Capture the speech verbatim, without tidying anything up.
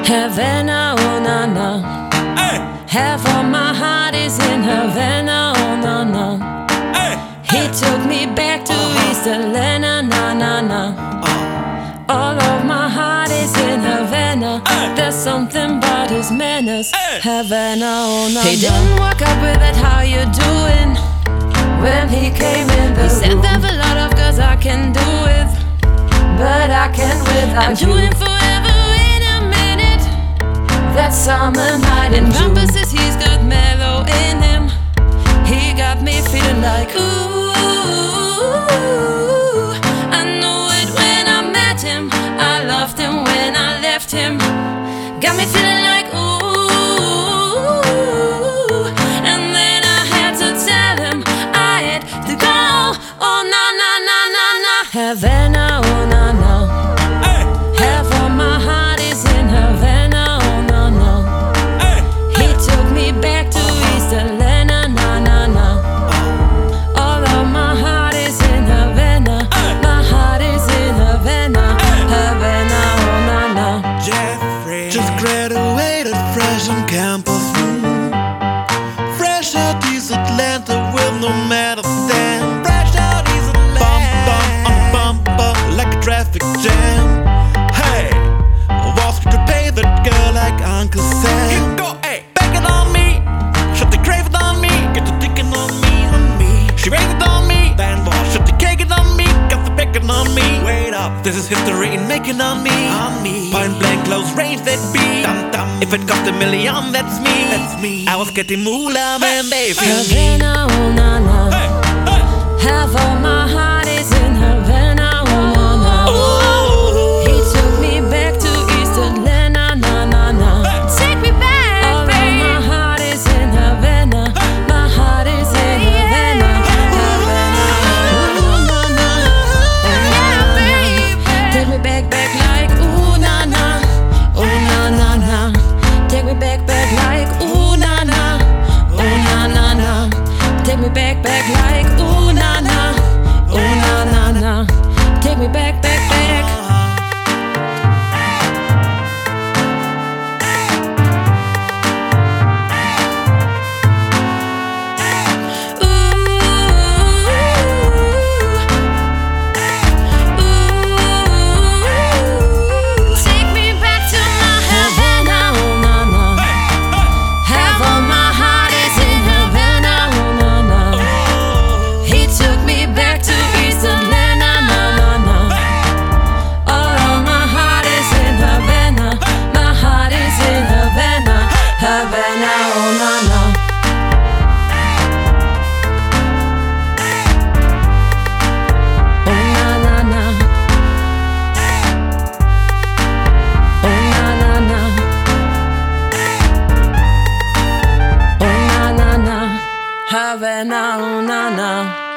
Havana, oh na na. Hey. Half of my heart is in Havana, oh na na. Hey. He took me back to Uh-huh. East Atlanta, na na na. Uh. All of my heart is in Havana. Hey. There's something about his manners. Hey. Havana, oh na na. He didn't walk up with that, how you doing? When he came in the He said room. there's a lot of girls I can do with, But I can't without I'm you. doing forever in a minute. That summer night in And June. Papa says he's got mellow in him. He got me feeling like ooh. I knew it when I met him. I loved him when I left him. Got me feeling like ooh. And then I had to tell him I had to go. Oh na na na na na. Havana, oh na na. Hey. Half of my heart is in Havana, oh na na. Hey. He took me back to East Atlanta, na na na. All of my heart is in Havana. My heart is in Havana, Havana, oh na na. Jeffrey. Just graduated fresh on campus. mm. Fresh out East Atlanta with no matter stand. Fresh out East Atlanta. Bump, bump on the bumper like a traffic jam. Hey, was to pay that girl like Uncle Sam. You go, hey. Back it on me, shut the crave it on me, get the ticking on me, on me. She raised it on me, then was shut the cake it on me, got the bacon on me. Wait up, this is history in making on me, on me. Point blank, close range, that be. Dum dum. If it cost a million, that's me, that's me. I was getting moolah when they feel me. Havana, oh na na. Hey. Hey. Half of my heart is in Havana, oh na na. Oh, He took me back to East Atlanta, na na na. Take me back, All of babe. my heart is in Havana. My heart is in Havana, Havana, oh na na. Yeah, baby. Take me back, back like ooh na na, ooh na na na. Take me back, back like ooh na na, ooh na na na. Take me back, back like ooh na na, ooh na na na. Take me back, back, back. Take me back to my Havana, oh na na. Half of my heart is in Havana, oh na na. He took me back to East Atlanta, na na na. All of my heart is in Havana. My heart is in Havana, Havana, oh na na. Oh na na na. Oh na na na. Oh na na na. Havana, oh na na.